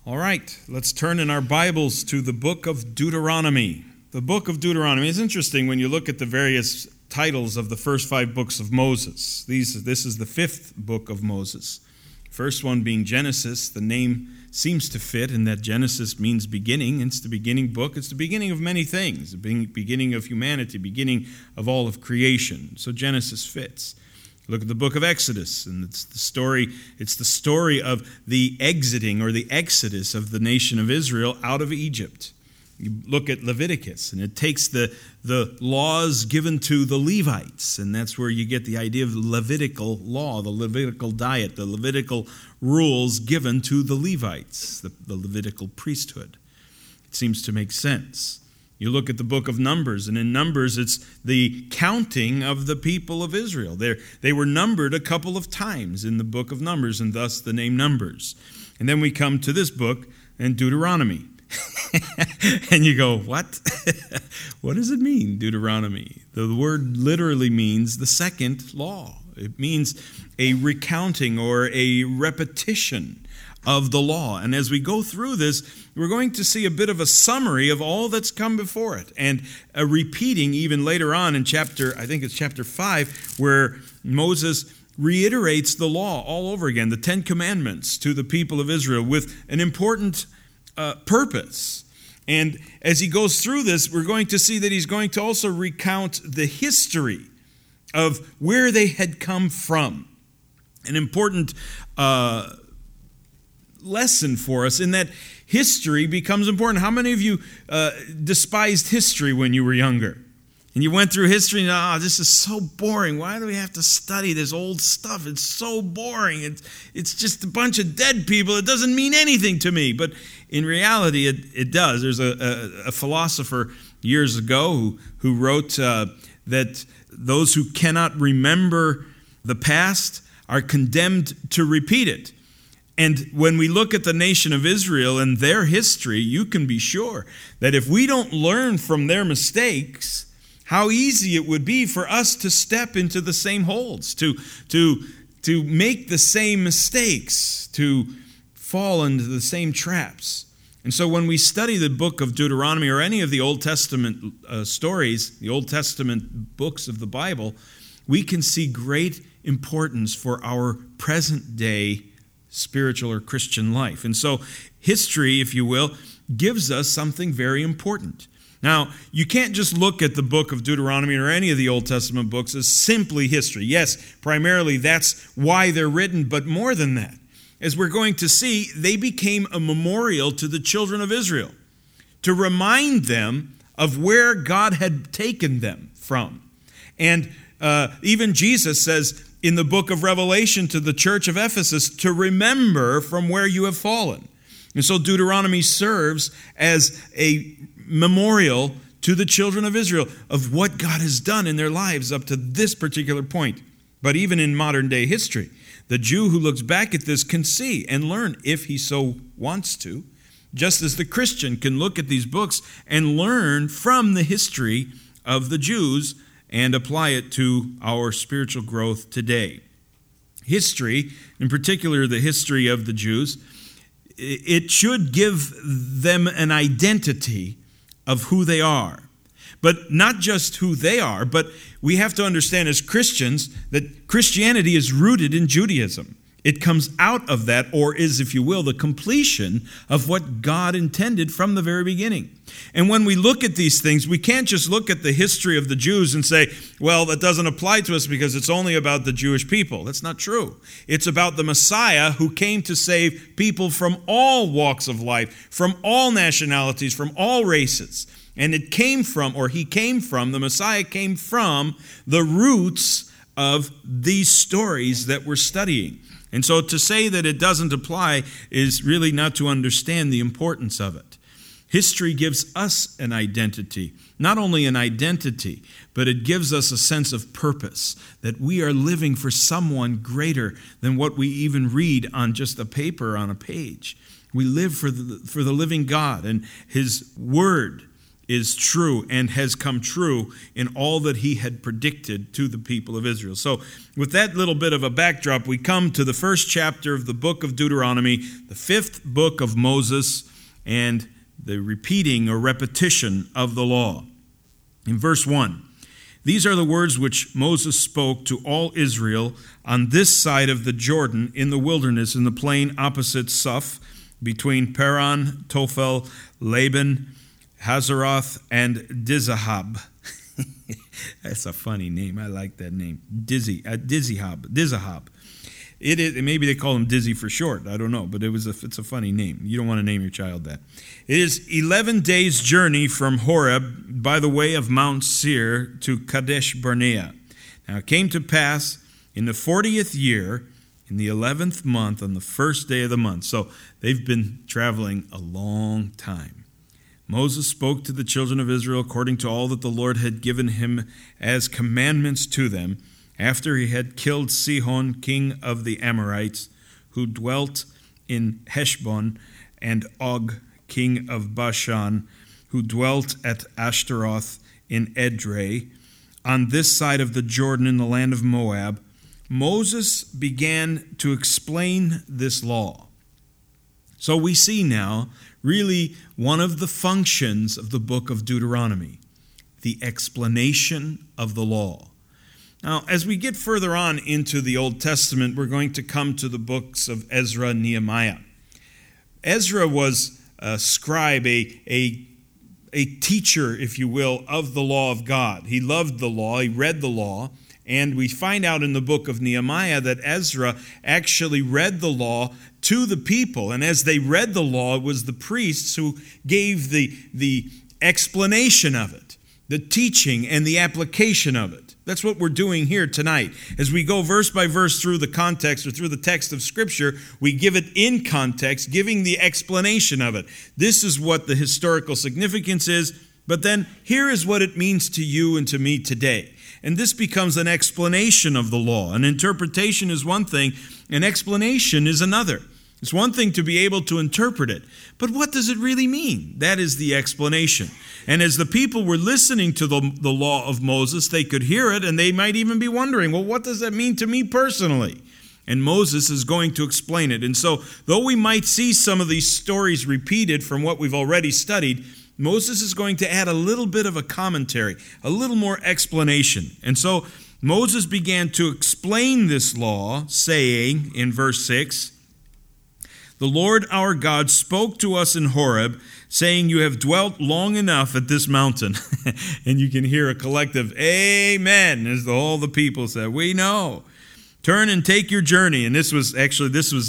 All right, let's turn in our Bibles to the book of Deuteronomy. The book of Deuteronomy is interesting when you look at the various titles of the first 5 books of Moses. This is the 5th book of Moses. First one being Genesis. The name seems to fit in that Genesis means beginning. It's the beginning book. It's the beginning of many things, the beginning of humanity, beginning of all of creation. So Genesis fits. Look at the book of Exodus, and it's the story of the exiting or the exodus of the nation of Israel out of Egypt. You look at Leviticus, and it takes the laws given to the Levites, and that's where you get the idea of the Levitical law, the Levitical diet, the Levitical rules given to the Levites, the Levitical priesthood. It seems to make sense. You look at the book of Numbers, and in Numbers it's the counting of the people of Israel. They were numbered a couple of times in the book of Numbers, and thus the name Numbers. And then we come to this book in Deuteronomy. And you go, what? What does it mean, Deuteronomy? The word literally means the second law. It means a recounting or a repetition of the law. And as we go through this, we're going to see a bit of a summary of all that's come before it, and a repeating even later on in chapter 5, where Moses reiterates the law all over again, the 10 Commandments to the people of Israel with an important purpose. And as he goes through this, we're going to see that he's going to also recount the history of where they had come from. An important lesson for us in that history becomes important. How many of you despised history when you were younger? And you went through history and, this is so boring. Why do we have to study this old stuff? It's so boring. It's just a bunch of dead people. It doesn't mean anything to me. But in reality, it does. There's a philosopher years ago who wrote that those who cannot remember the past are condemned to repeat it. And when we look at the nation of Israel and their history, you can be sure that if we don't learn from their mistakes, how easy it would be for us to step into the same holes, to make the same mistakes, to fall into the same traps. And so when we study the book of Deuteronomy or any of the Old Testament stories, the Old Testament books of the Bible, we can see great importance for our present day spiritual or Christian life. And so history, if you will, gives us something very important. Now, you can't just look at the book of Deuteronomy or any of the Old Testament books as simply history. Yes, primarily that's why they're written, but more than that. As we're going to see, they became a memorial to the children of Israel to remind them of where God had taken them from. And even Jesus says in the book of Revelation to the church of Ephesus to remember from where you have fallen. And so Deuteronomy serves as a memorial to the children of Israel of what God has done in their lives up to this particular point. But even in modern day history, the Jew who looks back at this can see and learn if he so wants to, just as the Christian can look at these books and learn from the history of the Jews and apply it to our spiritual growth today. History, in particular the history of the Jews, it should give them an identity of who they are. But not just who they are, but we have to understand as Christians that Christianity is rooted in Judaism. It comes out of that, or is, if you will, the completion of what God intended from the very beginning. And when we look at these things, we can't just look at the history of the Jews and say, well, that doesn't apply to us because it's only about the Jewish people. That's not true. It's about the Messiah who came to save people from all walks of life, from all nationalities, from all races. And the Messiah came from the roots of these stories that we're studying. And so to say that it doesn't apply is really not to understand the importance of it. History gives us an identity, not only an identity, but it gives us a sense of purpose, that we are living for someone greater than what we even read on just a paper on a page. We live for the living God, and His Word is true and has come true in all that he had predicted to the people of Israel. So with that little bit of a backdrop, we come to the first chapter of the book of Deuteronomy, the fifth book of Moses, and the repeating or repetition of the law. In verse 1, these are the words which Moses spoke to all Israel on this side of the Jordan in the wilderness, in the plain opposite Suph, between Paran, Tophel, Laban, Hazeroth, and Dizahab. That's a funny name. I like that name. Dizahab. It is. Maybe they call him Dizzy for short. I don't know, but it's a funny name. You don't want to name your child that. It is 11 days' journey from Horeb by the way of Mount Seir to Kadesh Barnea. Now it came to pass in the 40th year, in the 11th month, on the first day of the month. So they've been traveling a long time. Moses spoke to the children of Israel according to all that the Lord had given him as commandments to them, after he had killed Sihon, king of the Amorites, who dwelt in Heshbon, and Og, king of Bashan, who dwelt at Ashtaroth in Edrei, on this side of the Jordan in the land of Moab, Moses began to explain this law. So we see now really one of the functions of the book of Deuteronomy, the explanation of the law. Now, as we get further on into the Old Testament, we're going to come to the books of Ezra and Nehemiah. Ezra was a scribe, a teacher, if you will, of the law of God. He loved the law, he read the law, and we find out in the book of Nehemiah that Ezra actually read the law to the people. And as they read the law, it was the priests who gave the explanation of it, the teaching and the application of it. That's what we're doing here tonight. As we go verse by verse through the context or through the text of Scripture, we give it in context, giving the explanation of it. This is what the historical significance is, but then here is what it means to you and to me today. And this becomes an explanation of the law. An interpretation is one thing, an explanation is another. It's one thing to be able to interpret it, but what does it really mean? That is the explanation. And as the people were listening to the law of Moses, they could hear it, and they might even be wondering, well, what does that mean to me personally? And Moses is going to explain it. And so, though we might see some of these stories repeated from what we've already studied, Moses is going to add a little bit of a commentary, a little more explanation. And so, Moses began to explain this law, saying in verse 6, "The Lord our God spoke to us in Horeb, saying, you have dwelt long enough at this mountain." And you can hear a collective amen as all the people said, "We know. Turn and take your journey." And this was at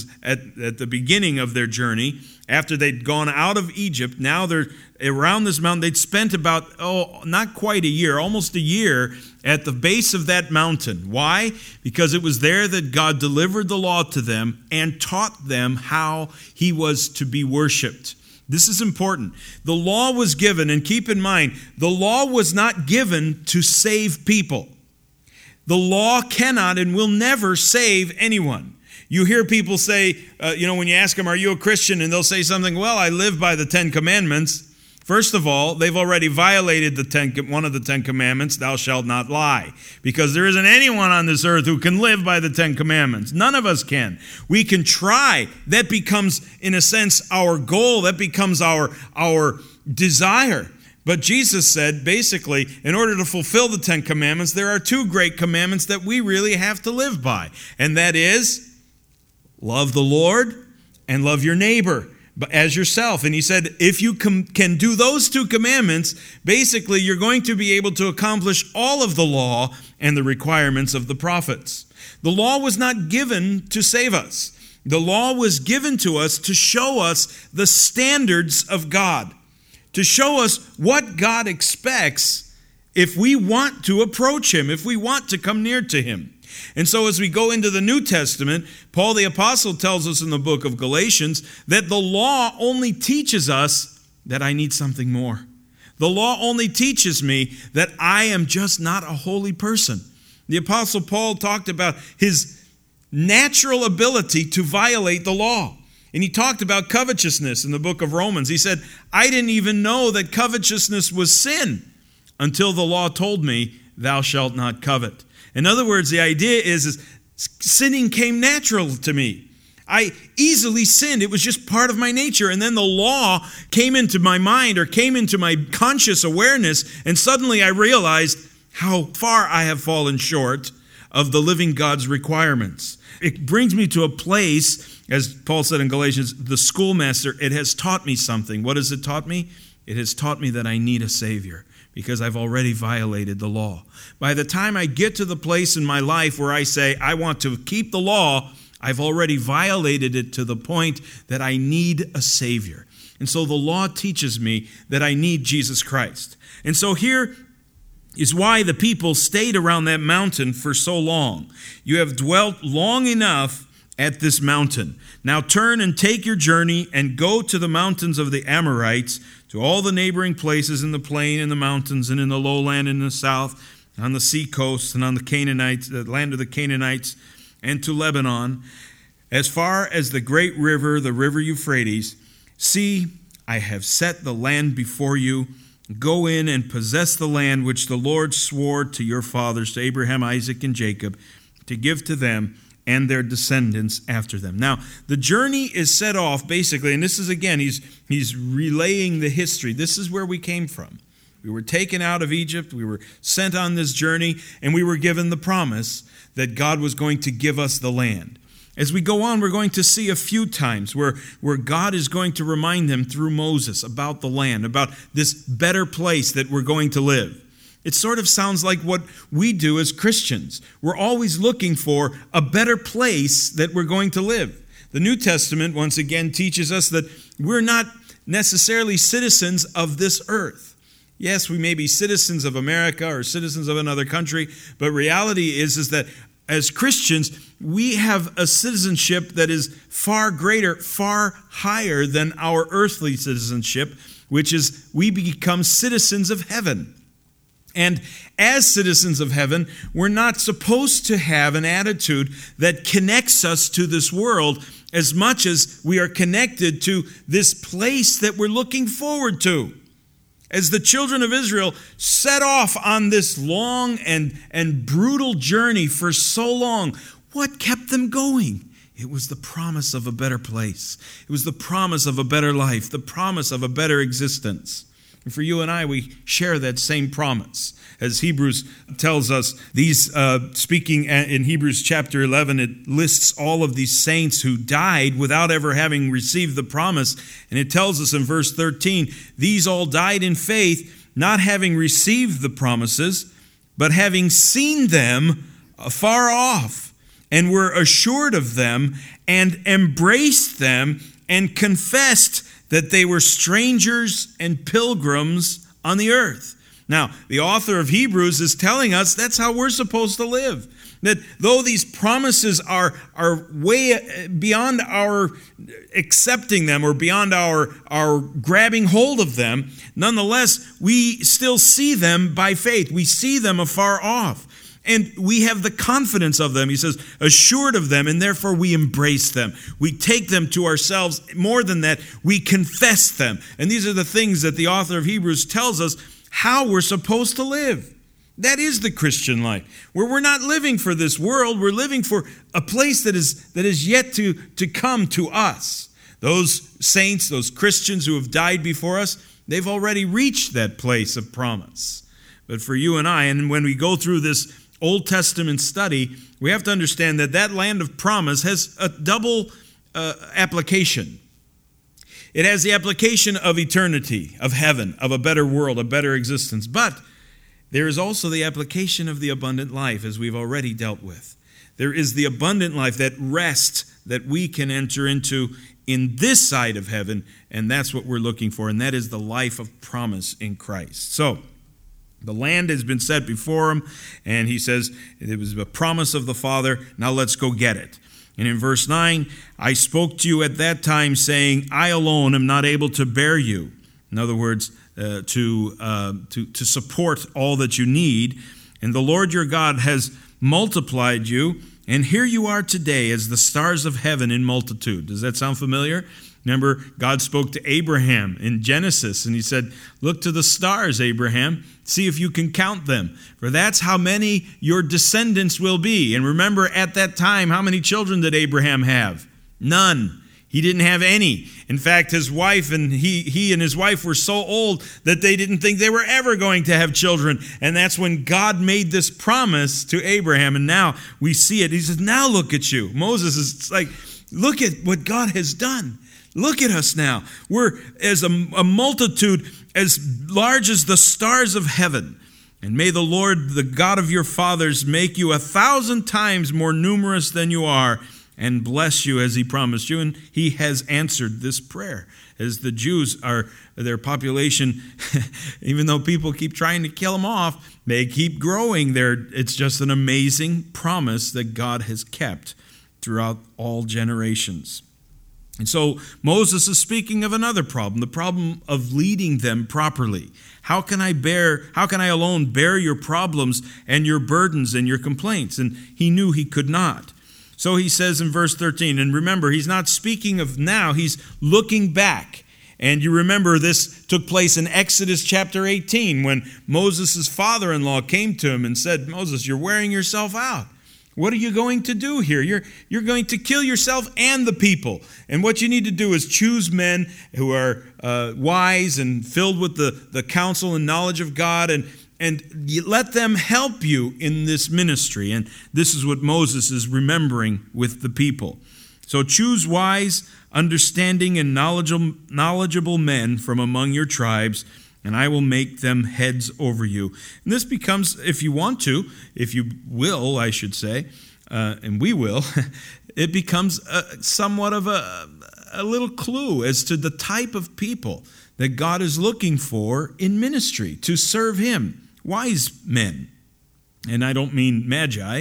the beginning of their journey. After they'd gone out of Egypt, now they're around this mountain. They'd spent about, not quite a year, almost a year at the base of that mountain. Why? Because it was there that God delivered the law to them and taught them how he was to be worshiped. This is important. The law was given, and keep in mind, the law was not given to save people. The law cannot and will never save anyone. You hear people say, when you ask them, "Are you a Christian?" and they'll say something, "Well, I live by the 10 Commandments." First of all, they've already violated one of the 10 Commandments, "Thou shalt not lie," because there isn't anyone on this earth who can live by the 10 Commandments. None of us can. We can try. That becomes, in a sense, our goal. That becomes our desire. But Jesus said, basically, in order to fulfill the 10 Commandments, there are two great commandments that we really have to live by. And that is, love the Lord and love your neighbor as yourself. And he said, if you can do those two commandments, basically you're going to be able to accomplish all of the law and the requirements of the prophets. The law was not given to save us. The law was given to us to show us the standards of God, to show us what God expects if we want to approach him, if we want to come near to him. And so as we go into the New Testament, Paul the Apostle tells us in the book of Galatians that the law only teaches us that I need something more. The law only teaches me that I am just not a holy person. The Apostle Paul talked about his natural ability to violate the law. And he talked about covetousness in the book of Romans. He said, I didn't even know that covetousness was sin until the law told me, thou shalt not covet. In other words, the idea is sinning came natural to me. I easily sinned. It was just part of my nature. And then the law came into my mind or came into my conscious awareness, and suddenly I realized how far I have fallen short of the living God's requirements. It brings me to a place, as Paul said in Galatians, the schoolmaster, it has taught me something. What has it taught me? It has taught me that I need a Savior because I've already violated the law. By the time I get to the place in my life where I say, I want to keep the law, I've already violated it to the point that I need a Savior. And so the law teaches me that I need Jesus Christ. And so here is why the people stayed around that mountain for so long. You have dwelt long enough at this mountain. Now turn and take your journey and go to the mountains of the Amorites, to all the neighboring places in the plain and the mountains and in the lowland in the south, on the sea coast and on the Canaanites, the land of the Canaanites, and to Lebanon, as far as the great river, the river Euphrates. See, I have set the land before you. Go in and possess the land which the Lord swore to your fathers, to Abraham, Isaac, and Jacob, to give to them and their descendants after them. Now, the journey is set off basically, and this is again, he's relaying the history. This is where we came from. We were taken out of Egypt, we were sent on this journey, and we were given the promise that God was going to give us the land. As we go on, we're going to see a few times where God is going to remind them through Moses about the land, about this better place that we're going to live. It sort of sounds like what we do as Christians. We're always looking for a better place that we're going to live. The New Testament, once again, teaches us that we're not necessarily citizens of this earth. Yes, we may be citizens of America or citizens of another country, but reality is that as Christians, we have a citizenship that is far greater, far higher than our earthly citizenship, which is we become citizens of heaven. And as citizens of heaven, we're not supposed to have an attitude that connects us to this world as much as we are connected to this place that we're looking forward to. As the children of Israel set off on this long and brutal journey for so long, what kept them going? It was the promise of a better place. It was the promise of a better life, the promise of a better existence. And for you and I, we share that same promise. As Hebrews tells us, speaking in Hebrews chapter 11, it lists all of these saints who died without ever having received the promise. And it tells us in verse 13, these all died in faith, not having received the promises, but having seen them afar off, and were assured of them, and embraced them, and confessed that they were strangers and pilgrims on the earth. Now, the author of Hebrews is telling us that's how we're supposed to live. That though these promises are way beyond our accepting them or beyond our grabbing hold of them, nonetheless, we still see them by faith. We see them afar off. And we have the confidence of them. He says, assured of them, and therefore we embrace them. We take them to ourselves. More than that, we confess them. And these are the things that the author of Hebrews tells us how we're supposed to live. That is the Christian life, where we're not living for this world. We're living for a place that is yet to come to us. Those saints, those Christians who have died before us, they've already reached that place of promise. But for you and I, and when we go through this Old Testament study, we have to understand that land of promise has a double application. It has the application of eternity, of heaven, of a better world, a better existence. But there is also the application of the abundant life, as we've already dealt with. There is the abundant life, that rest that we can enter into in this side of heaven, and that's what we're looking for, and that is the life of promise in Christ. So, the land has been set before him, and he says it was a promise of the Father. Now let's go get it. And in verse 9, I spoke to you at that time, saying, I alone am not able to bear you. In other words, to support all that you need. And the Lord your God has multiplied you And here you are today as the stars of heaven in multitude. Does that sound familiar? Remember, God spoke to Abraham in Genesis, and he said, look to the stars, Abraham. See if you can count them. For that's how many your descendants will be. And remember, at that time, how many children did Abraham have? None. He didn't have any. In fact, his wife and he and his wife were so old that they didn't think they were ever going to have children. And that's when God made this promise to Abraham. And now we see it. He says, now look at you. Moses is like, look at what God has done. Look at us now. We're as a multitude as large as the stars of heaven. And may the Lord, the God of your fathers, make you 1,000 times more numerous than you are, and bless you as he promised you. And he has answered this prayer. As the Jews are, their population, even though people keep trying to kill them off, they keep growing. It's just an amazing promise that God has kept throughout all generations. And so Moses is speaking of another problem, the problem of leading them properly. How can I alone bear your problems and your burdens and your complaints? And he knew he could not. So he says in verse 13, and remember, he's not speaking of now, he's looking back. And you remember this took place in Exodus chapter 18 when Moses' father-in-law came to him and said, Moses, you're wearing yourself out. What are you going to do here? You're going to kill yourself and the people. And what you need to do is choose men who are wise and filled with the counsel and knowledge of God, and let them help you in this ministry. And this is what Moses is remembering with the people. So choose wise, understanding, and knowledgeable men from among your tribes, and I will make them heads over you. And this becomes, if you will, I should say, and we will, it becomes somewhat of a little clue as to the type of people that God is looking for in ministry to serve him. Wise men. And I don't mean magi.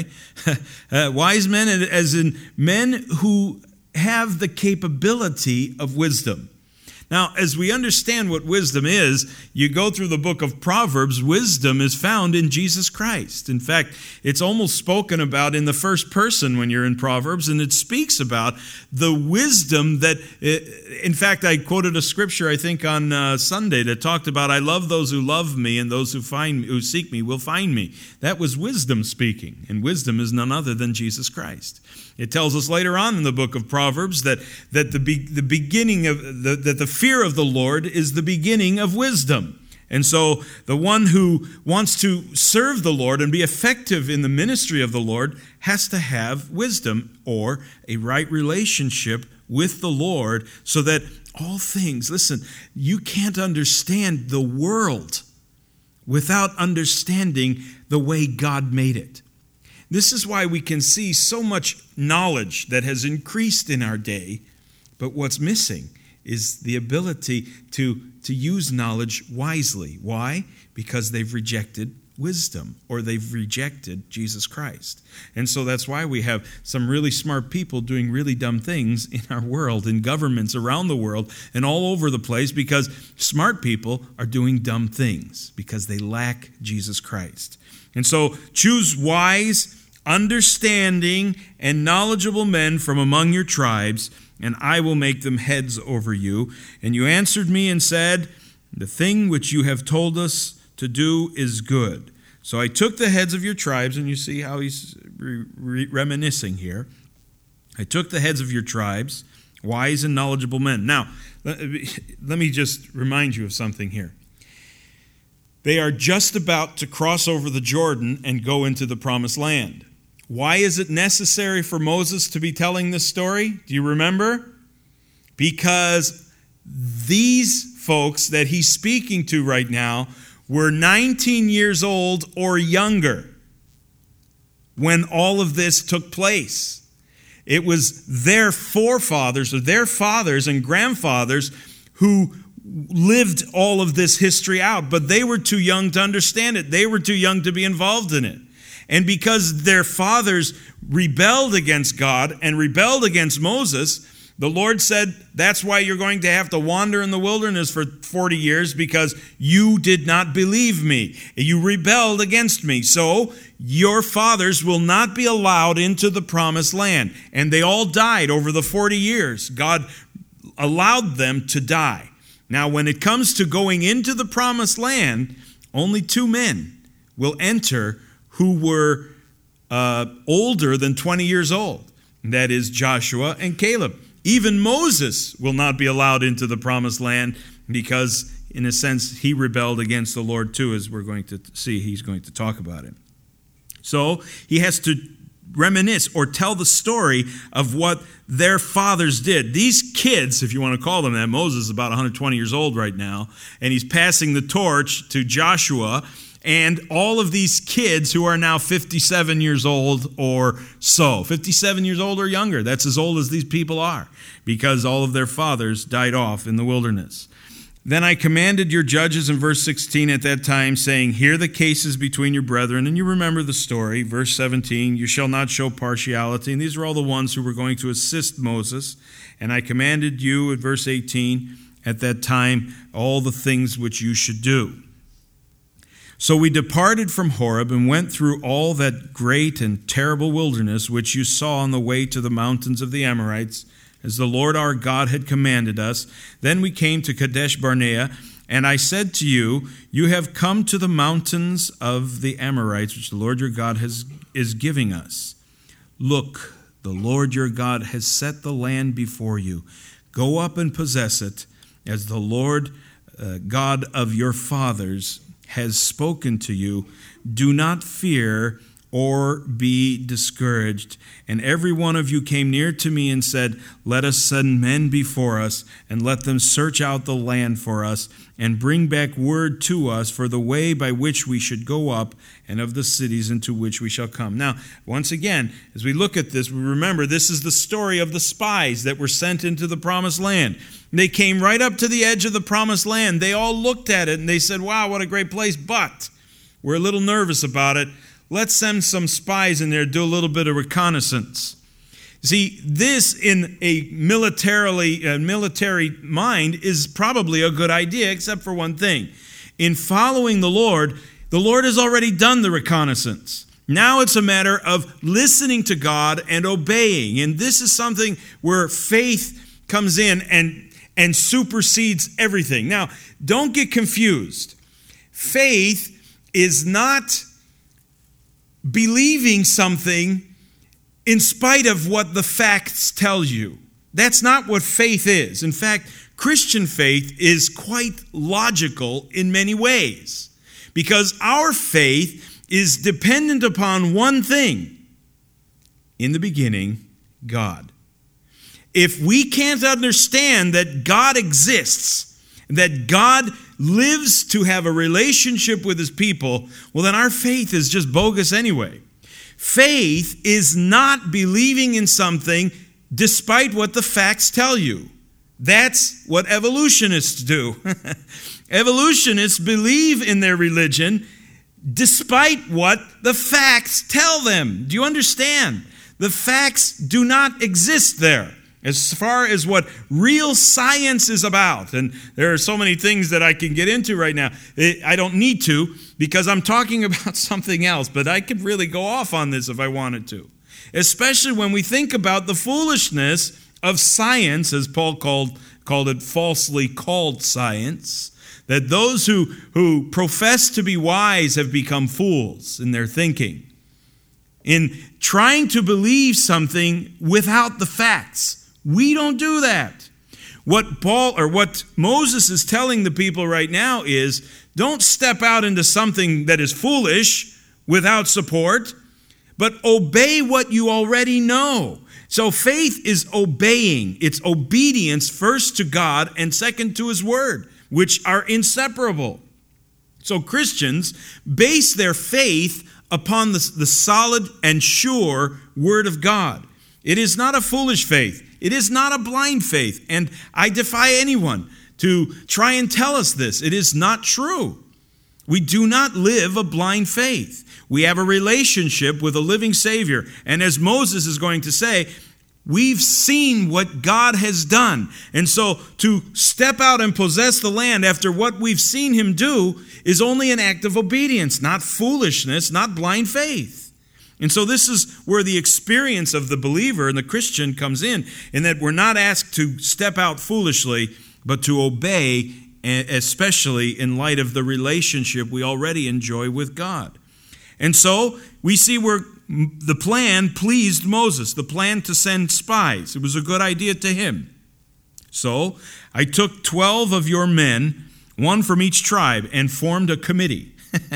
Wise men as in men who have the capability of wisdom. Now, as we understand what wisdom is, you go through the book of Proverbs, wisdom is found in Jesus Christ. In fact, it's almost spoken about in the first person when you're in Proverbs, and it speaks about the wisdom that, in fact, I quoted a scripture, I think, on Sunday that talked about, I love those who love me, and those who seek me will find me. That was wisdom speaking, and wisdom is none other than Jesus Christ. It tells us later on in the book of Proverbs that the beginning of that the fear of the Lord is the beginning of wisdom. And so the one who wants to serve the Lord and be effective in the ministry of the Lord has to have wisdom or a right relationship with the Lord so that all things, listen, you can't understand the world without understanding the way God made it. This is why we can see so much knowledge that has increased in our day, but what's missing is the ability to use knowledge wisely. Why? Because they've rejected wisdom, or they've rejected Jesus Christ. And so that's why we have some really smart people doing really dumb things in our world, in governments around the world, and all over the place, because smart people are doing dumb things, because they lack Jesus Christ. And so choose wise, understanding, and knowledgeable men from among your tribes, and I will make them heads over you. And you answered me and said, the thing which you have told us to do is good. So I took the heads of your tribes, and you see how he's reminiscing here. I took the heads of your tribes, wise and knowledgeable men. Now, let me just remind you of something here. They are just about to cross over the Jordan and go into the promised land. Why is it necessary for Moses to be telling this story? Do you remember? Because these folks that he's speaking to right now were 19 years old or younger when all of this took place. It was their forefathers or their fathers and grandfathers who lived all of this history out, but they were too young to understand it. They were too young to be involved in it. And because their fathers rebelled against God and rebelled against Moses, The Lord said, that's why you're going to have to wander in the wilderness for 40 years, because you did not believe me. You rebelled against me. So your fathers will not be allowed into the promised land. And they all died over the 40 years. God allowed them to die. Now, when it comes to going into the promised land, only 2 men will enter who were older than 20 years old. That is Joshua and Caleb. Even Moses will not be allowed into the promised land because, in a sense, he rebelled against the Lord too, as we're going to see. He's going to talk about it. So he has to reminisce or tell the story of what their fathers did. These kids, if you want to call them that, Moses is about 120 years old right now, and he's passing the torch to Joshua. And all of these kids who are now 57 years old or so, 57 years old or younger, that's as old as these people are, because all of their fathers died off in the wilderness. Then I commanded your judges in verse 16 at that time, saying, hear the cases between your brethren. And you remember the story. Verse 17, you shall not show partiality. And these are all the ones who were going to assist Moses. And I commanded you, at verse 18, at that time, all the things which you should do. So we departed from Horeb and went through all that great and terrible wilderness which you saw on the way to the mountains of the Amorites, as the Lord our God had commanded us. Then we came to Kadesh Barnea, and I said to you, you have come to the mountains of the Amorites, which the Lord your God is giving us. Look, the Lord your God has set the land before you. Go up and possess it, as the Lord God of your fathers has spoken to you. Do not fear or be discouraged. And every one of you came near to me and said, let us send men before us, and let them search out the land for us, and bring back word to us for the way by which we should go up, and of the cities into which we shall come. Now, once again, as we look at this, we remember this is the story of the spies that were sent into the promised land. They came right up to the edge of the promised land. They all looked at it and they said, wow, what a great place, but we're a little nervous about it. Let's send some spies in there to do a little bit of reconnaissance. See, this in a military mind is probably a good idea, except for one thing. In following the Lord has already done the reconnaissance. Now it's a matter of listening to God and obeying. And this is something where faith comes in and supersedes everything. Now, don't get confused. Faith is not believing something in spite of what the facts tell you. That's not what faith is. In fact, Christian faith is quite logical in many ways, because our faith is dependent upon one thing. In the beginning, God. If we can't understand that God exists, that God lives to have a relationship with his people, well, then our faith is just bogus anyway. Faith is not believing in something despite what the facts tell you. That's what evolutionists do. Evolutionists believe in their religion despite what the facts tell them. Do you understand? The facts do not exist there as far as what real science is about. And there are so many things that I can get into right now. I don't need to, because I'm talking about something else, but I could really go off on this if I wanted to. Especially when we think about the foolishness of science, as Paul called it, falsely called science, that those who profess to be wise have become fools in their thinking, in trying to believe something without the facts. We don't do that. What Moses is telling the people right now is, don't step out into something that is foolish without support, but obey what you already know. So faith is obeying. It's obedience first to God and second to his word, which are inseparable. So Christians base their faith upon the solid and sure word of God. It is not a foolish faith. It is not a blind faith. And I defy anyone to try and tell us this. It is not true. We do not live a blind faith. We have a relationship with a living Savior. And as Moses is going to say, We've seen what God has done. And so to step out and possess the land after what we've seen him do is only an act of obedience, not foolishness, not blind faith. And so this is where the experience of the believer and the Christian comes in that we're not asked to step out foolishly, but to obey, especially in light of the relationship we already enjoy with God. And so we see where the plan pleased Moses, the plan to send spies. It was a good idea to him. So I took 12 of your men, one from each tribe, and formed a committee.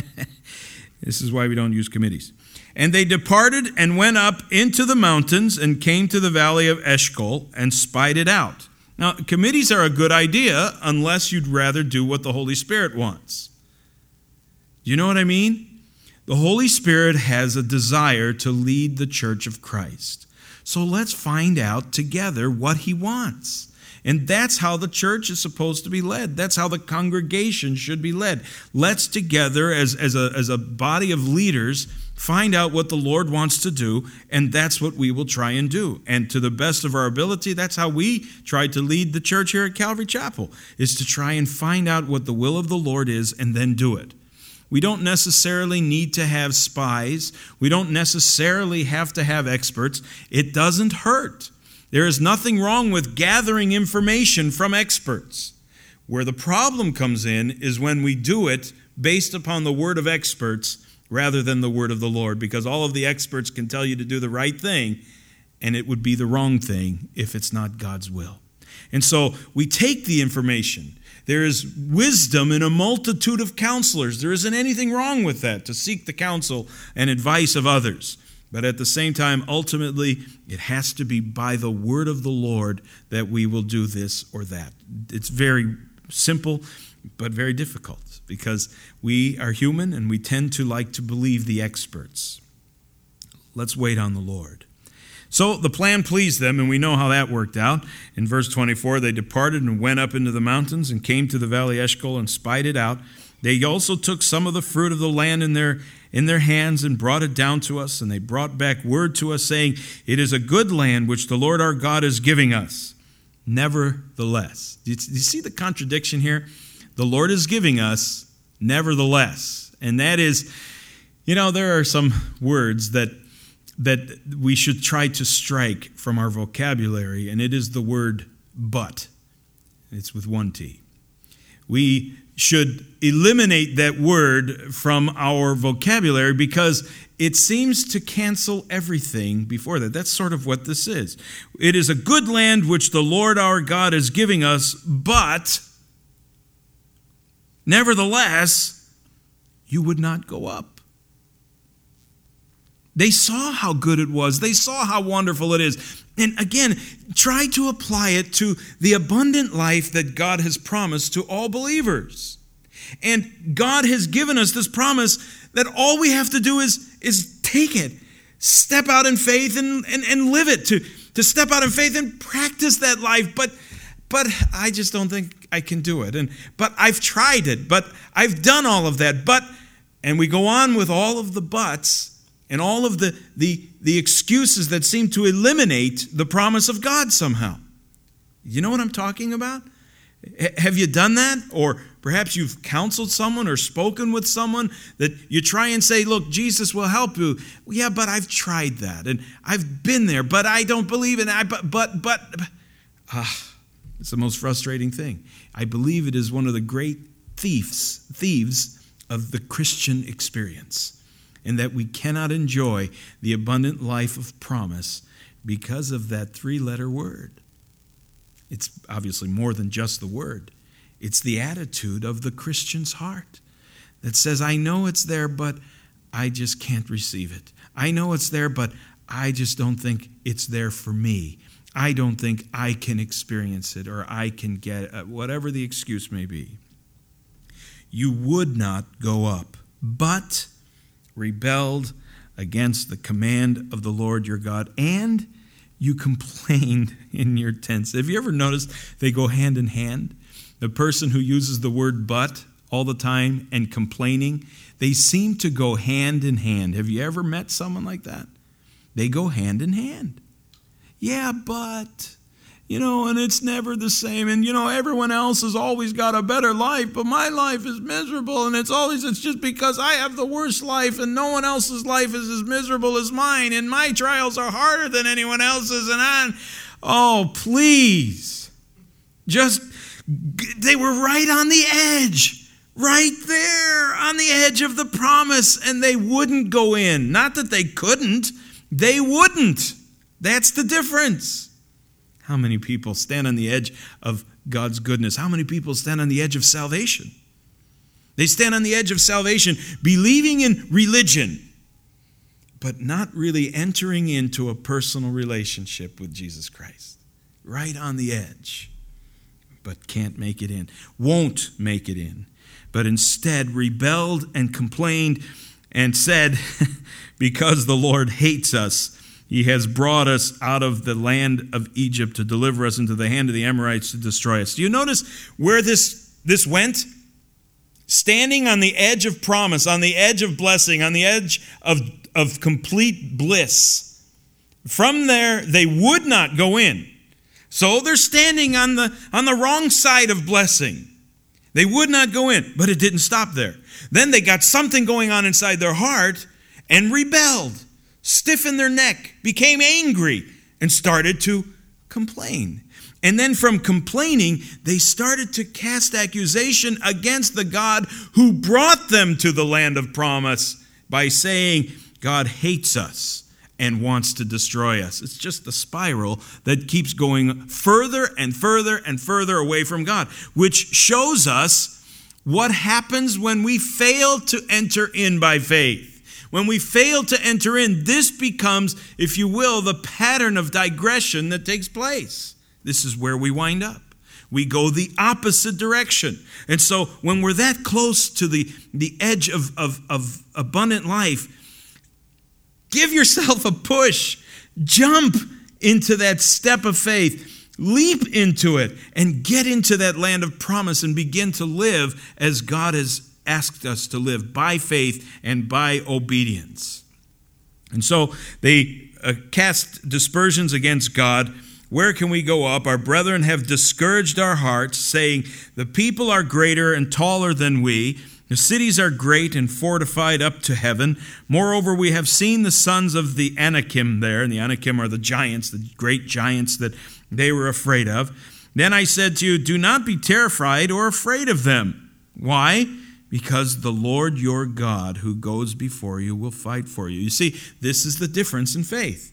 This is why we don't use committees. And they departed and went up into the mountains and came to the valley of Eshcol and spied it out. Now, committees are a good idea unless you'd rather do what the Holy Spirit wants. Do you know what I mean? The Holy Spirit has a desire to lead the church of Christ. So let's find out together what he wants. And that's how the church is supposed to be led. That's how the congregation should be led. Let's together as a body of leaders find out what the Lord wants to do, and that's what we will try and do. And to the best of our ability, that's how we try to lead the church here at Calvary Chapel, is to try and find out what the will of the Lord is and then do it. We don't necessarily need to have spies. We don't necessarily have to have experts. It doesn't hurt. There is nothing wrong with gathering information from experts. Where the problem comes in is when we do it based upon the word of experts rather than the word of the Lord, because all of the experts can tell you to do the right thing, and it would be the wrong thing if it's not God's will. And so we take the information. There is wisdom in a multitude of counselors. There isn't anything wrong with that, to seek the counsel and advice of others. But at the same time, ultimately, it has to be by the word of the Lord that we will do this or that. It's very simple, but very difficult, because we are human and we tend to like to believe the experts. Let's wait on the Lord. So the plan pleased them, and we know how that worked out. In verse 24, they departed and went up into the mountains and came to the valley Eshcol and spied it out. They also took some of the fruit of the land in their hands and brought it down to us, and they brought back word to us, saying, "It is a good land which the Lord our God is giving us. Nevertheless." Do you see the contradiction here? The Lord is giving us, nevertheless. And that is, there are some words that we should try to strike from our vocabulary, and it is the word but. It's with one T. We should eliminate that word from our vocabulary because it seems to cancel everything before that. That's sort of what this is. It is a good land which the Lord our God is giving us, but nevertheless, you would not go up. They saw how good it was. They saw how wonderful it is. And again, try to apply it to the abundant life that God has promised to all believers. And God has given us this promise that all we have to do is take it, step out in faith and live it, to step out in faith and practice that life. But I just don't think I can do it. But I've tried it, but I've done all of that. And we go on with all of the buts and all of the excuses that seem to eliminate the promise of God somehow. You know what I'm talking about? Have you done that? Or perhaps you've counseled someone or spoken with someone that you try and say, look, Jesus will help you. Well, yeah, but I've tried that and I've been there, but I don't believe in it. It's the most frustrating thing. I believe it is one of the great thieves of the Christian experience. And that we cannot enjoy the abundant life of promise because of that three-letter word. It's obviously more than just the word. It's the attitude of the Christian's heart that says, I know it's there, but I just can't receive it. I know it's there, but I just don't think it's there for me. I don't think I can experience it or I can get it, whatever the excuse may be. You would not go up, but rebelled against the command of the Lord your God, and you complained in your tents. Have you ever noticed they go hand in hand? The person who uses the word but all the time and complaining, they seem to go hand in hand. Have you ever met someone like that? They go hand in hand. Yeah, but, and it's never the same. And, everyone else has always got a better life, but my life is miserable. And it's just because I have the worst life and no one else's life is as miserable as mine. And my trials are harder than anyone else's. Oh, please. They were right on the edge. Right there on the edge of the promise, and they wouldn't go in. Not that they couldn't, they wouldn't. That's the difference. How many people stand on the edge of God's goodness? How many people stand on the edge of salvation? They stand on the edge of salvation, believing in religion, but not really entering into a personal relationship with Jesus Christ. Right on the edge, but can't make it in. Won't make it in. But instead rebelled and complained and said, because the Lord hates us, he has brought us out of the land of Egypt to deliver us into the hand of the Amorites to destroy us. Do you notice where this went? Standing on the edge of promise, on the edge of blessing, on the edge of complete bliss. From there, they would not go in. So they're standing on the wrong side of blessing. They would not go in, but it didn't stop there. Then they got something going on inside their heart and rebelled, stiffened their neck, became angry, and started to complain. And then from complaining, they started to cast accusation against the God who brought them to the land of promise by saying, God hates us and wants to destroy us. It's just the spiral that keeps going further and further and further away from God, which shows us what happens when we fail to enter in by faith. When we fail to enter in, this becomes, if you will, the pattern of digression that takes place. This is where we wind up. We go the opposite direction. And so when we're that close to the edge of abundant life, give yourself a push. Jump into that step of faith. Leap into it and get into that land of promise and begin to live as God has asked us to live, by faith and by obedience. And so they cast dispersions against God. Where can we go up? Our brethren have discouraged our hearts, saying, the people are greater and taller than we. The cities are great and fortified up to heaven. Moreover, we have seen the sons of the Anakim there, and the Anakim are the giants, the great giants that they were afraid of. Then I said to you, do not be terrified or afraid of them. Why? Because the Lord your God, who goes before you, will fight for you. You see, this is the difference in faith.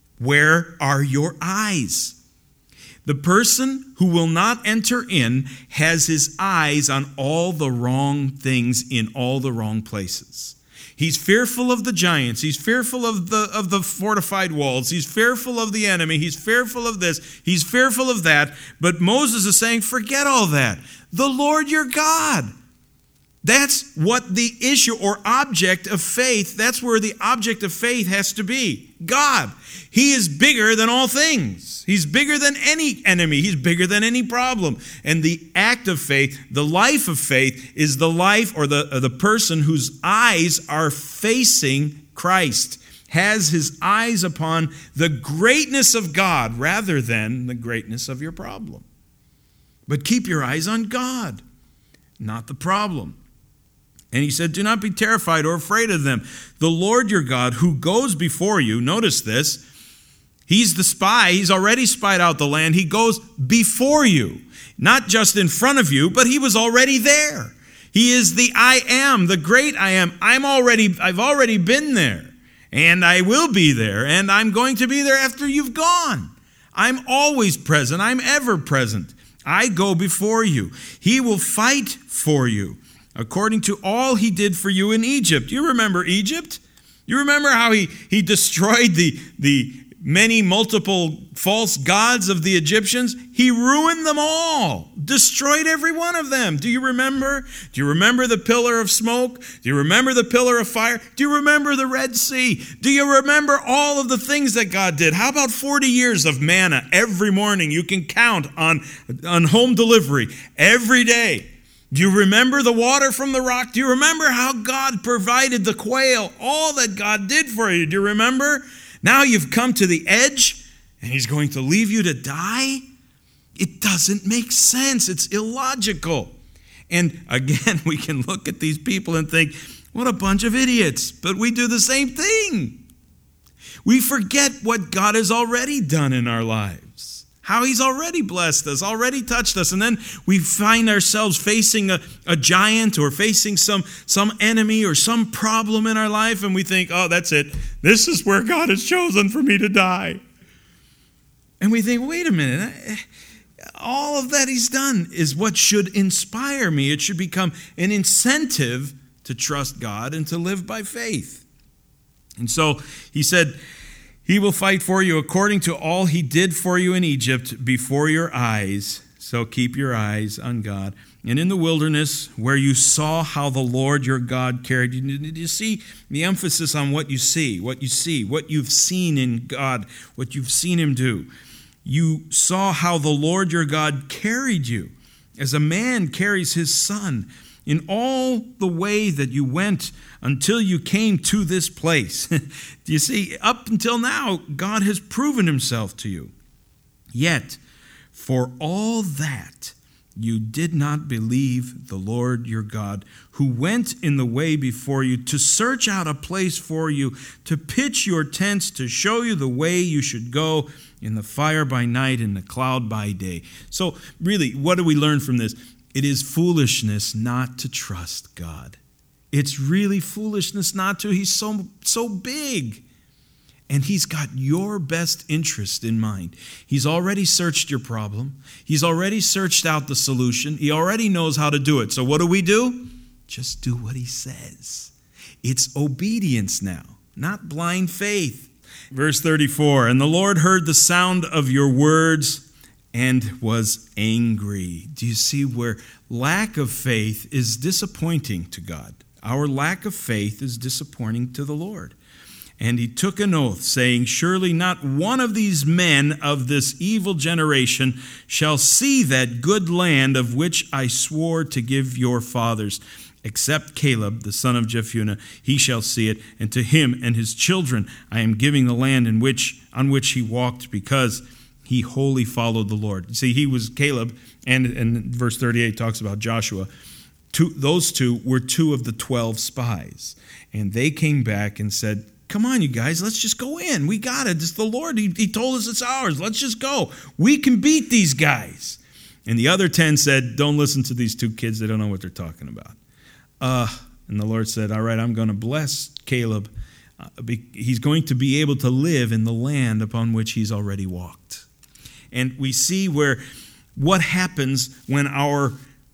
Where are your eyes? The person who will not enter in has his eyes on all the wrong things in all the wrong places. He's fearful of the giants. He's fearful of the fortified walls. He's fearful of the enemy. He's fearful of this. He's fearful of that. But Moses is saying, forget all that. The Lord your God. That's what the issue or object of faith, that's where the object of faith has to be. God. He is bigger than all things. He's bigger than any enemy. He's bigger than any problem. And the act of faith, the life of faith, is the life or the person whose eyes are facing Christ, has his eyes upon the greatness of God rather than the greatness of your problem. But keep your eyes on God, not the problem. And he said, do not be terrified or afraid of them. The Lord your God, who goes before you, notice this, he's the spy. He's already spied out the land. He goes before you, not just in front of you, but he was already there. He is the I am, the great I am. I've already been there, and I will be there, and I'm going to be there after you've gone. I'm always present. I'm ever present. I go before you. He will fight for you, according to all he did for you in Egypt. You remember Egypt? You remember how he destroyed the many multiple false gods of the Egyptians? He ruined them all, destroyed every one of them. Do you remember? Do you remember the pillar of smoke? Do you remember the pillar of fire? Do you remember the Red Sea? Do you remember all of the things that God did? How about 40 years of manna every morning? You can count on home delivery every day. Do you remember the water from the rock? Do you remember how God provided the quail? All that God did for you. Do you remember? Now you've come to the edge and he's going to leave you to die? It doesn't make sense. It's illogical. And again, we can look at these people and think, what a bunch of idiots. But we do the same thing. We forget what God has already done in our lives, how he's already blessed us, already touched us. And then we find ourselves facing a giant or facing some enemy or some problem in our life, and we think, oh, that's it. This is where God has chosen for me to die. And we think, wait a minute. All of that he's done is what should inspire me. It should become an incentive to trust God and to live by faith. And so he said, he will fight for you according to all he did for you in Egypt before your eyes. So keep your eyes on God. And in the wilderness where you saw how the Lord your God carried you. Did you see the emphasis on what you see, what you've seen in God, what you've seen him do? You saw how the Lord your God carried you as a man carries his son in all the way that you went until you came to this place. Do you see, up until now, God has proven himself to you. Yet, for all that, you did not believe the Lord your God, who went in the way before you to search out a place for you, to pitch your tents, to show you the way you should go, in the fire by night, in the cloud by day. So really, what do we learn from this? It is foolishness not to trust God. It's really foolishness not to. He's so big. And he's got your best interest in mind. He's already searched your problem. He's already searched out the solution. He already knows how to do it. So what do? Just do what he says. It's obedience now, not blind faith. Verse 34, and the Lord heard the sound of your words and was angry. Do you see where lack of faith is disappointing to God? Our lack of faith is disappointing to the Lord. And he took an oath, saying, surely not one of these men of this evil generation shall see that good land of which I swore to give your fathers. Except Caleb, the son of Jephunneh, he shall see it, and to him and his children I am giving the land on which he walked, because he wholly followed the Lord. See, he was Caleb, and verse 38 talks about Joshua. Those two were two of the 12 spies, and they came back and said, come on, you guys, let's just go in. We got it. It's the Lord. He told us it's ours. Let's just go. We can beat these guys. And the other 10 said, don't listen to these two kids. They don't know what they're talking about. And the Lord said, all right, I'm going to bless Caleb. He's going to be able to live in the land upon which he's already walked. And we see what happens when our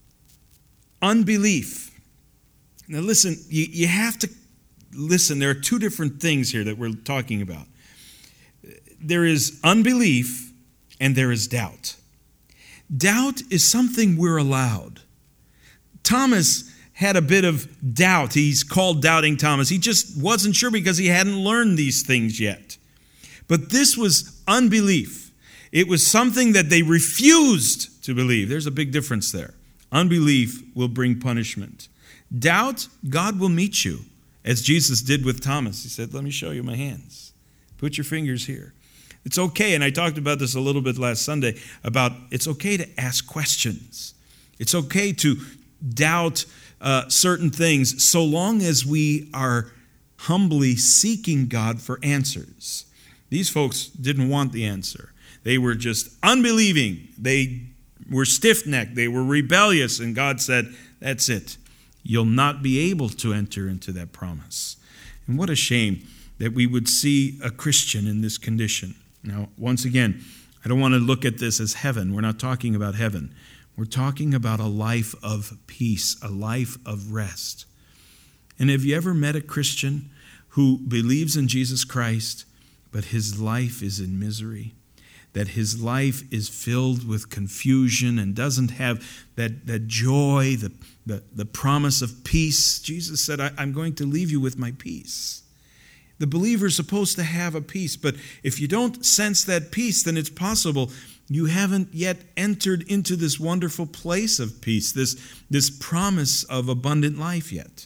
unbelief. Now listen, you have to listen. There are two different things here that we're talking about. There is unbelief and there is doubt. Doubt is something we're allowed. Thomas had a bit of doubt. He's called Doubting Thomas. He just wasn't sure because he hadn't learned these things yet. But this was unbelief. It was something that they refused to believe. There's a big difference there. Unbelief will bring punishment. Doubt, God will meet you, as Jesus did with Thomas. He said, let me show you my hands. Put your fingers here. It's okay, and I talked about this a little bit last Sunday, about it's okay to ask questions. It's okay to doubt certain things so long as we are humbly seeking God for answers. These folks didn't want the answer. They were just unbelieving. They were stiff-necked. They were rebellious. And God said, that's it. You'll not be able to enter into that promise. And what a shame that we would see a Christian in this condition. Now, once again, I don't want to look at this as heaven. We're not talking about heaven. We're talking about a life of peace, a life of rest. And have you ever met a Christian who believes in Jesus Christ, but his life is in misery? That his life is filled with confusion and doesn't have that joy, the promise of peace. Jesus said, I'm going to leave you with my peace. The believer is supposed to have a peace, but if you don't sense that peace, then it's possible you haven't yet entered into this wonderful place of peace, this promise of abundant life yet.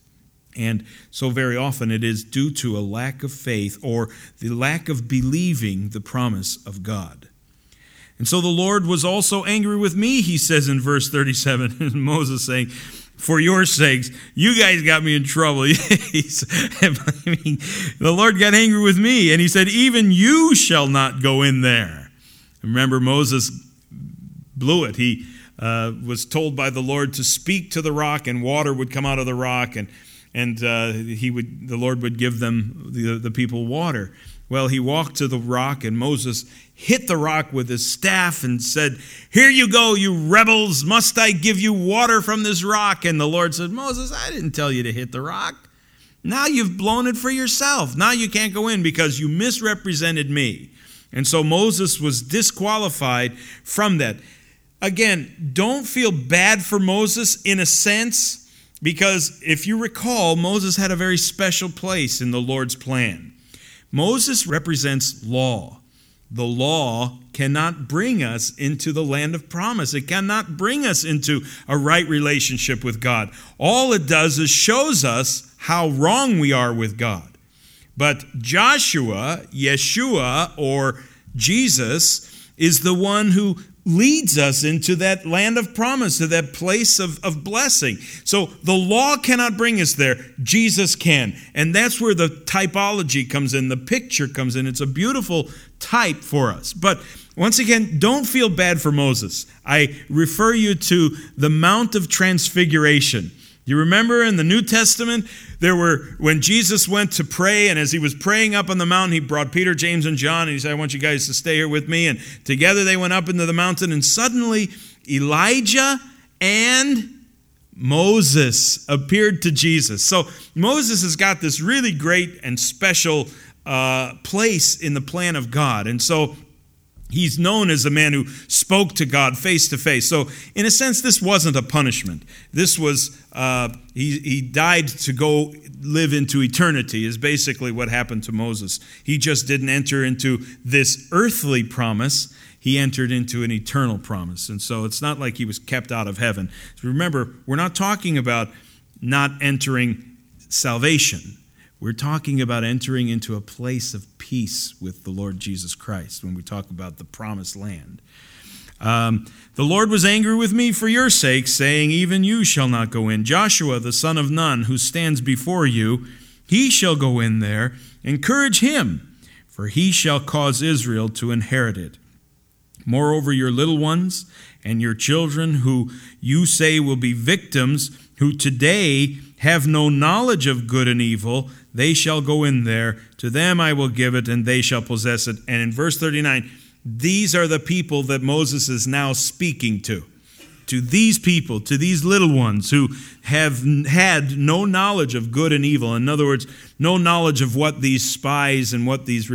And so very often it is due to a lack of faith or the lack of believing the promise of God. And so the Lord was also angry with me, he says in verse 37, Moses saying, for your sakes, you guys got me in trouble. The Lord got angry with me, and he said, even you shall not go in there. Remember, Moses blew it. He was told by the Lord to speak to the rock, and water would come out of the rock, and the Lord would give them, the people, water. Well, he walked to the rock, and Moses hit the rock with his staff and said, here you go, you rebels. Must I give you water from this rock? And the Lord said, Moses, I didn't tell you to hit the rock. Now you've blown it for yourself. Now you can't go in because you misrepresented me. And so Moses was disqualified from that. Again, don't feel bad for Moses in a sense, because if you recall, Moses had a very special place in the Lord's plan. Moses represents law. The law cannot bring us into the land of promise. It cannot bring us into a right relationship with God. All it does is shows us how wrong we are with God. But Joshua, Yeshua, or Jesus, is the one who leads us into that land of promise, to that place of blessing. So the law cannot bring us there. Jesus can. And that's where the typology comes in, the picture comes in. It's a beautiful type for us. But once again, don't feel bad for Moses. I refer you to the Mount of Transfiguration. You remember in the New Testament, when Jesus went to pray, and as he was praying up on the mountain, he brought Peter, James, and John, and he said, I want you guys to stay here with me. And together they went up into the mountain, and suddenly Elijah and Moses appeared to Jesus. So Moses has got this really great and special place in the plan of God. And so he's known as a man who spoke to God face to face. So in a sense, this wasn't a punishment. This was, he died to go live into eternity is basically what happened to Moses. He just didn't enter into this earthly promise. He entered into an eternal promise. And so it's not like he was kept out of heaven. Remember, we're not talking about not entering salvation. We're talking about entering into a place of peace with the Lord Jesus Christ when we talk about the promised land. The Lord was angry with me for your sake, saying, even you shall not go in. Joshua, the son of Nun, who stands before you, he shall go in there. Encourage him, for he shall cause Israel to inherit it. Moreover, your little ones and your children, who you say will be victims, who today have no knowledge of good and evil, they shall go in there. To them I will give it, and they shall possess it. And in verse 39, these are the people that Moses is now speaking to. To these people, to these little ones who have had no knowledge of good and evil. In other words, no knowledge of what these spies and what these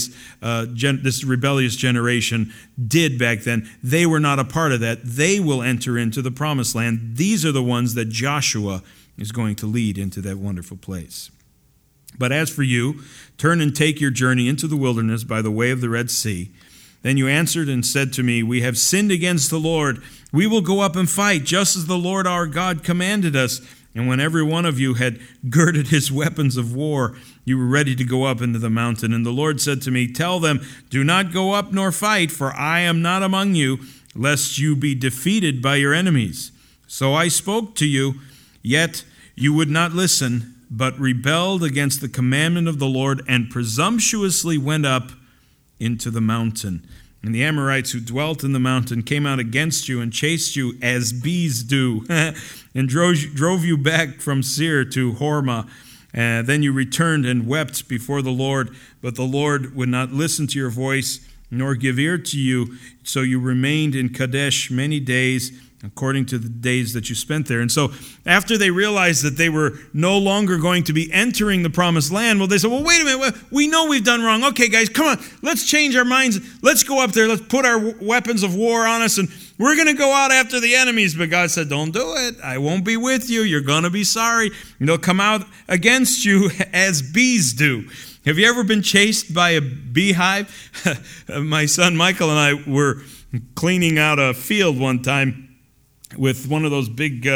this rebellious generation did back then. They were not a part of that. They will enter into the promised land. These are the ones that Joshua is going to lead into that wonderful place. But as for you, turn and take your journey into the wilderness by the way of the Red Sea. Then you answered and said to me, we have sinned against the Lord. We will go up and fight, just as the Lord our God commanded us. And when every one of you had girded his weapons of war, you were ready to go up into the mountain. And the Lord said to me, tell them, do not go up nor fight, for I am not among you, lest you be defeated by your enemies. So I spoke to you, yet you would not listen, but rebelled against the commandment of the Lord and presumptuously went up into the mountain. And the Amorites who dwelt in the mountain came out against you and chased you as bees do, and drove you back from Seir to Hormah. Then you returned and wept before the Lord, but the Lord would not listen to your voice, nor give ear to you. So you remained in Kadesh many days, according to the days that you spent there. And so after they realized that they were no longer going to be entering the promised land, well, they said, well, wait a minute, we know we've done wrong. Okay, guys, come on, let's change our minds. Let's go up there. Let's put our weapons of war on us, and we're going to go out after the enemies. But God said, don't do it. I won't be with you. You're going to be sorry. And they'll come out against you as bees do. Have you ever been chased by a beehive? My son Michael and I were cleaning out a field one time with one of those big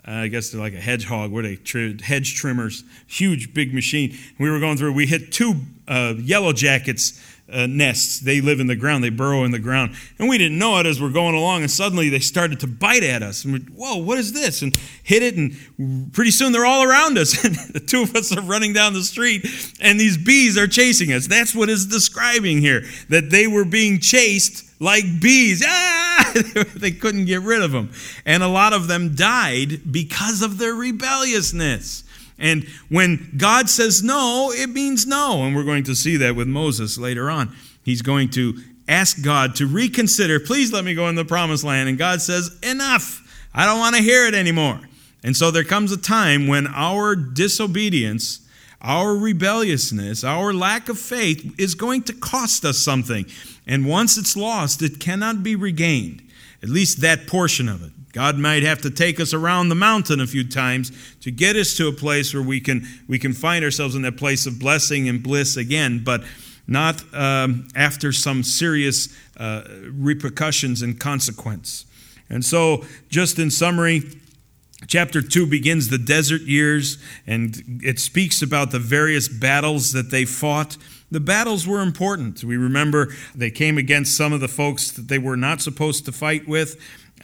I guess they're like a hedgehog. What are they? Hedge trimmers. Huge, big machine. We were going through. We hit 2 yellow jackets nests. They live in the ground. They burrow in the ground. And we didn't know it as we're going along, and suddenly they started to bite at us. And we, whoa, what is this? And hit it, and pretty soon they're all around us. And the 2 of us are running down the street, and these bees are chasing us. That's what it's describing here, that they were being chased like bees. Ah! They couldn't get rid of them. And a lot of them died because of their rebelliousness. And when God says no, it means no. And we're going to see that with Moses later on. He's going to ask God to reconsider. Please let me go in the promised land. And God says, enough. I don't want to hear it anymore. And so there comes a time when our disobedience, our rebelliousness, our lack of faith is going to cost us something. And once it's lost, it cannot be regained. At least that portion of it. God might have to take us around the mountain a few times to get us to a place where we can find ourselves in that place of blessing and bliss again, but not after some serious repercussions and consequence. And so, just in summary, chapter 2 begins the desert years, and it speaks about the various battles that they fought. The battles were important. We remember they came against some of the folks that they were not supposed to fight with.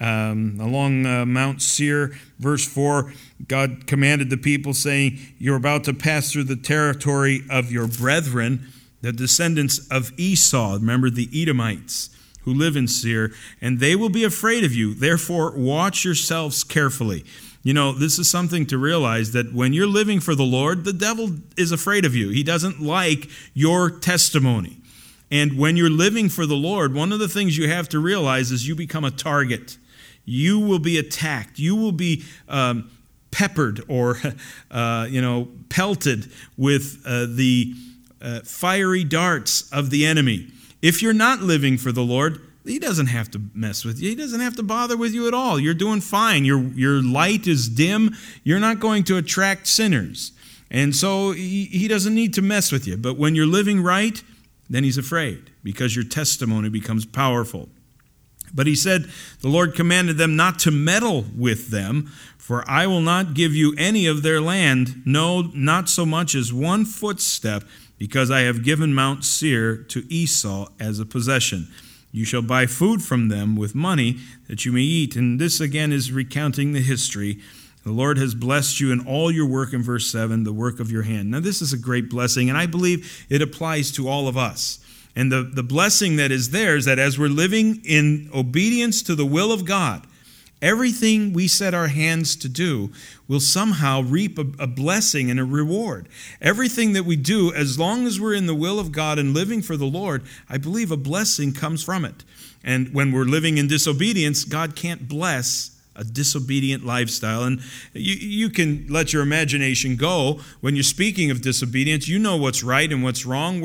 Along Mount Seir, verse 4, God commanded the people, saying, you're about to pass through the territory of your brethren, the descendants of Esau. Remember the Edomites who live in Seir, and they will be afraid of you. Therefore, watch yourselves carefully. You know, this is something to realize, that when you're living for the Lord, the devil is afraid of you. He doesn't like your testimony. And when you're living for the Lord, one of the things you have to realize is you become a target. You will be attacked. You will be peppered or, pelted with the fiery darts of the enemy. If you're not living for the Lord, He doesn't have to mess with you. He doesn't have to bother with you at all. You're doing fine. Your light is dim. You're not going to attract sinners. And so He doesn't need to mess with you. But when you're living right, then He's afraid, because your testimony becomes powerful. But He said, the Lord commanded them not to meddle with them, for I will not give you any of their land, no, not so much as 1 footstep, because I have given Mount Seir to Esau as a possession. You shall buy food from them with money that you may eat. And this again is recounting the history. The Lord has blessed you in all your work, in verse 7, the work of your hand. Now this is a great blessing, and I believe it applies to all of us. And the blessing that is there is that as we're living in obedience to the will of God, everything we set our hands to do will somehow reap a blessing and a reward. Everything that we do, as long as we're in the will of God and living for the Lord, I believe a blessing comes from it. And when we're living in disobedience, God can't bless a disobedient lifestyle. And you can let your imagination go when you're speaking of disobedience. You know what's right and what's wrong.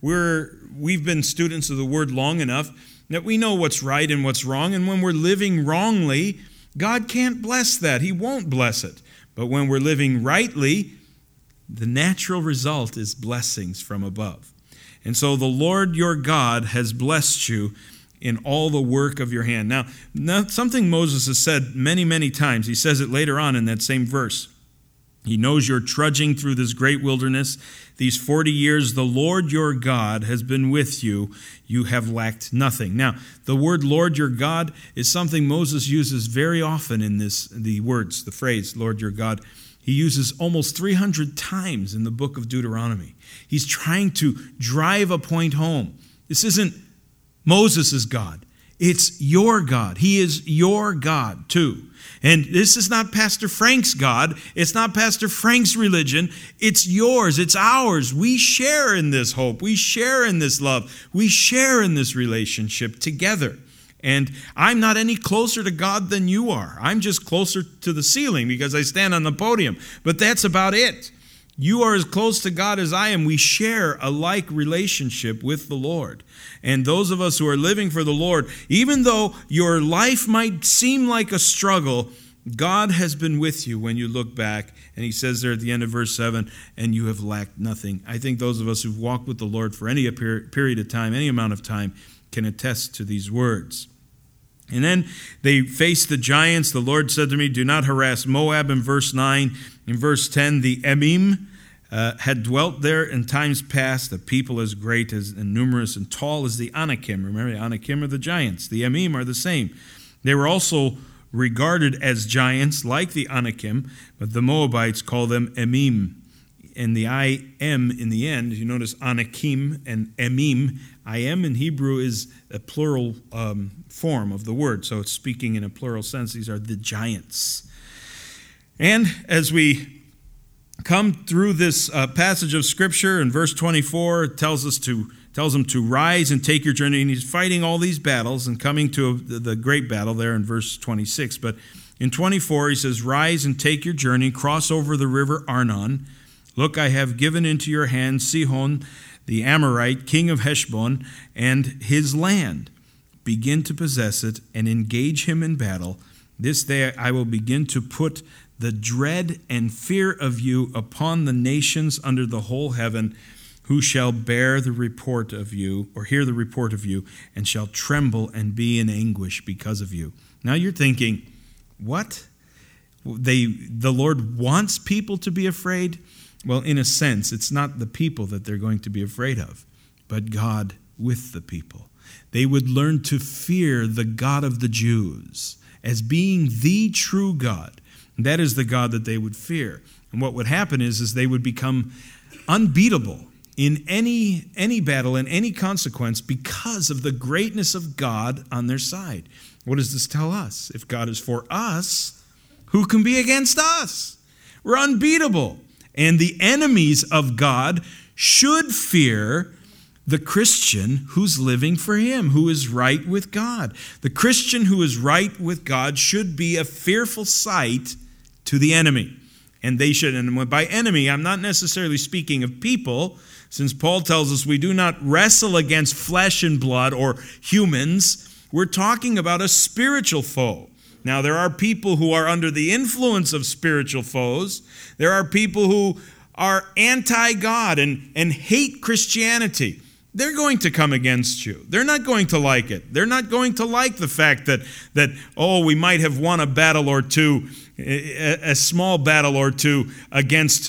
We've been students of the Word long enough that we know what's right and what's wrong. And when we're living wrongly, God can't bless that. He won't bless it. But when we're living rightly, the natural result is blessings from above. And so the Lord your God has blessed you in all the work of your hand. Now, something Moses has said many, many times. He says it later on in that same verse. He knows you're trudging through this great wilderness. These 40 years, the Lord your God has been with you. You have lacked nothing. Now, the word Lord your God is something Moses uses very often in the phrase, Lord your God. He uses almost 300 times in the book of Deuteronomy. He's trying to drive a point home. This isn't Moses' God. It's your God. He is your God too. And this is not Pastor Frank's God. It's not Pastor Frank's religion. It's yours. It's ours. We share in this hope. We share in this love. We share in this relationship together. And I'm not any closer to God than you are. I'm just closer to the ceiling because I stand on the podium. But that's about it. You are as close to God as I am. We share a like relationship with the Lord. And those of us who are living for the Lord, even though your life might seem like a struggle, God has been with you when you look back. And He says there at the end of verse 7, and you have lacked nothing. I think those of us who've walked with the Lord for any period of time, any amount of time, can attest to these words. And then they faced the giants. The Lord said to me, do not harass Moab in verse 9. In verse 10, the Emim had dwelt there in times past, a people as great as and numerous and tall as the Anakim. Remember, the Anakim are the giants. The Emim are the same. They were also regarded as giants like the Anakim, but the Moabites call them Emim. And the I-M in the end, you notice Anakim and Emim. I-M in Hebrew is a plural form of the word, so it's speaking in a plural sense. These are the giants. And as we come through this passage of Scripture in verse 24, it tells him to rise and take your journey. And he's fighting all these battles and coming to the great battle there in verse 26. But in 24, he says, rise and take your journey, cross over the river Arnon. Look, I have given into your hand Sihon, the Amorite, king of Heshbon, and his land. Begin to possess it and engage him in battle. This day I will begin to put the dread and fear of you upon the nations under the whole heaven, who shall bear the report of you, or hear the report of you, and shall tremble and be in anguish because of you. Now you're thinking, what? The Lord wants people to be afraid? Well, in a sense, it's not the people that they're going to be afraid of, but God with the people. They would learn to fear the God of the Jews as being the true God. That is the God that they would fear. And what would happen is they would become unbeatable in any battle, in any consequence, because of the greatness of God on their side. What does this tell us? If God is for us, who can be against us? We're unbeatable. And the enemies of God should fear the Christian who's living for him, who is right with God. The Christian who is right with God should be a fearful sight to the enemy. And they should, and by enemy, I'm not necessarily speaking of people, since Paul tells us we do not wrestle against flesh and blood or humans. We're talking about a spiritual foe. Now, there are people who are under the influence of spiritual foes. There are people who are anti-God and hate Christianity. They're going to come against you. They're not going to like it. They're not going to like the fact that we might have won a battle or two, a small battle or two against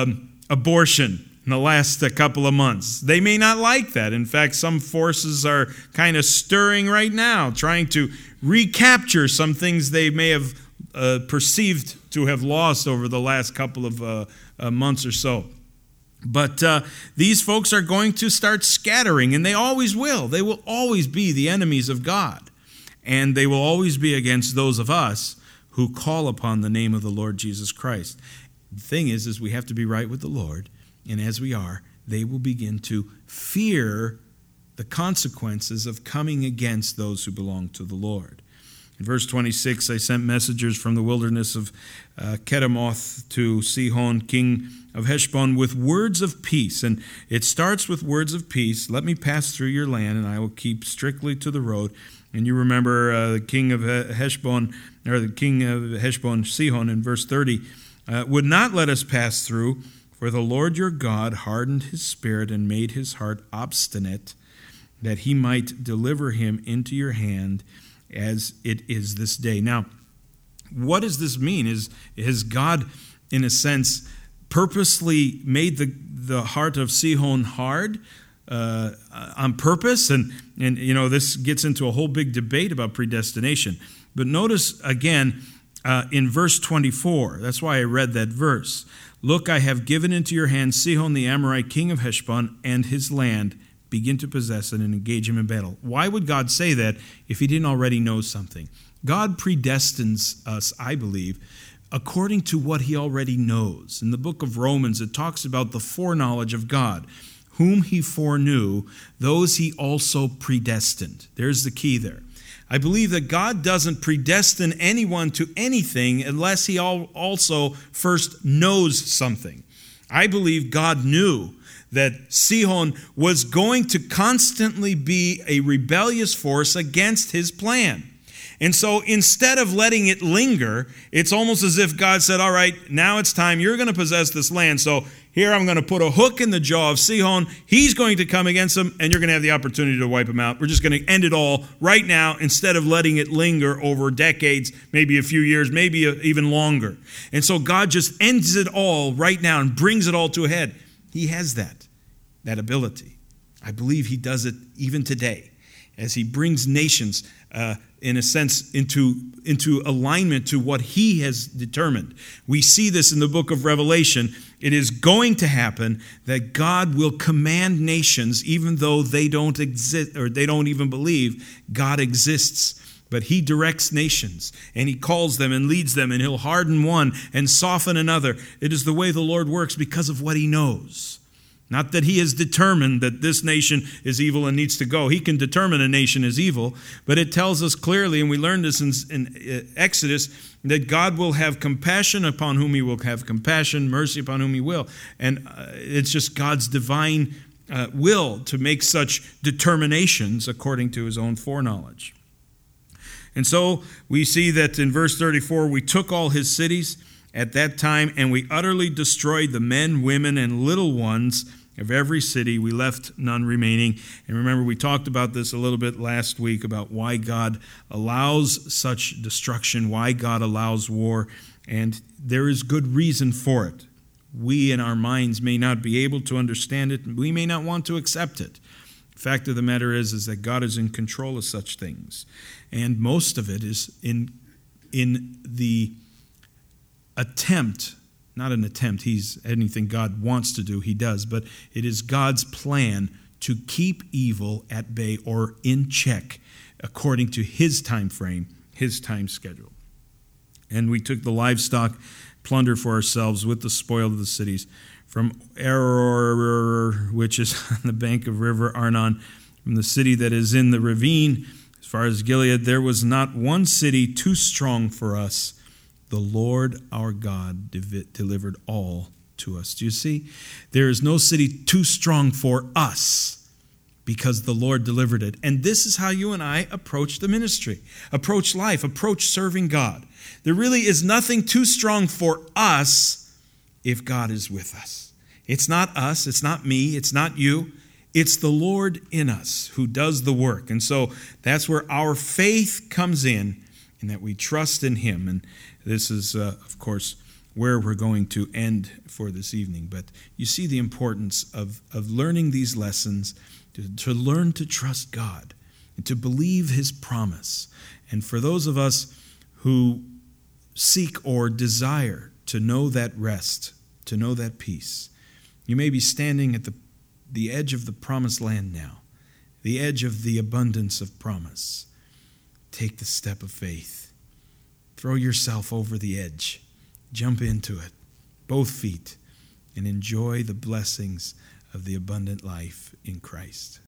abortion in the last couple of months. They may not like that. In fact, some forces are kind of stirring right now, trying to recapture some things they may have perceived to have lost over the last couple of months or so. But these folks are going to start scattering, and they always will. They will always be the enemies of God, and they will always be against those of us who call upon the name of the Lord Jesus Christ. The thing is we have to be right with the Lord, and as we are, they will begin to fear the consequences of coming against those who belong to the Lord. In verse 26, I sent messengers from the wilderness of Kedemoth to Sihon, king of Heshbon, with words of peace. And it starts with words of peace. Let me pass through your land, and I will keep strictly to the road. And you remember the king of Heshbon, or the king of Heshbon, Sihon, in verse 30, would not let us pass through, for the Lord your God hardened his spirit and made his heart obstinate, that he might deliver him into your hand, as it is this day. Now, what does this mean? Has God, in a sense, purposely made the heart of Sihon hard on purpose? And this gets into a whole big debate about predestination. But notice again in verse 24, that's why I read that verse. Look, I have given into your hand Sihon the Amorite, king of Heshbon, and his land. Begin to possess it and engage him in battle. Why would God say that if he didn't already know something? God predestines us, I believe, according to what he already knows. In the book of Romans, it talks about the foreknowledge of God. Whom he foreknew, those he also predestined. There's the key there. I believe that God doesn't predestine anyone to anything unless he also first knows something. I believe God knew that Sihon was going to constantly be a rebellious force against his plan. And so instead of letting it linger, it's almost as if God said, all right, now it's time. You're going to possess this land. So here I'm going to put a hook in the jaw of Sihon. He's going to come against them, and you're going to have the opportunity to wipe him out. We're just going to end it all right now instead of letting it linger over decades, maybe a few years, maybe even longer. And so God just ends it all right now and brings it all to a head. He has that ability. I believe he does it even today as he brings nations in a sense, into alignment to what he has determined. We see this in the book of Revelation. It is going to happen that God will command nations, even though they don't exist or they don't even believe God exists. But he directs nations, and he calls them and leads them, and he'll harden one and soften another. It is the way the Lord works because of what he knows. Not that he has determined that this nation is evil and needs to go. He can determine a nation is evil, but it tells us clearly, and we learned this in Exodus, that God will have compassion upon whom he will have compassion, mercy upon whom he will. And it's just God's divine will to make such determinations according to his own foreknowledge. And so we see that in verse 34, we took all his cities at that time, and we utterly destroyed the men, women, and little ones of every city. We left none remaining. And remember, we talked about this a little bit last week about why God allows such destruction, why God allows war, and there is good reason for it. We in our minds may not be able to understand it, and we may not want to accept it. The fact of the matter is that God is in control of such things. And most of it is in the attempt, not an attempt, he's anything God wants to do, he does, but it is God's plan to keep evil at bay or in check according to his time frame, his time schedule. And we took the livestock plunder for ourselves with the spoil of the cities from Aroer, which is on the bank of river Arnon, from the city that is in the ravine, as far as Gilead. There was not one city too strong for us. The Lord our God delivered all to us. Do you see? There is no city too strong for us because the Lord delivered it. And this is how you and I approach the ministry, approach life, approach serving God. There really is nothing too strong for us if God is with us. It's not us, it's not me, it's not you. It's the Lord in us who does the work. And so that's where our faith comes in that we trust in him. And this is, of course, where we're going to end for this evening. But you see the importance of learning these lessons, to learn to trust God and to believe his promise. And for those of us who seek or desire to know that rest, to know that peace, you may be standing at the edge of the promised land now, the edge of the abundance of promise. Take the step of faith. Throw yourself over the edge. Jump into it, both feet, and enjoy the blessings of the abundant life in Christ.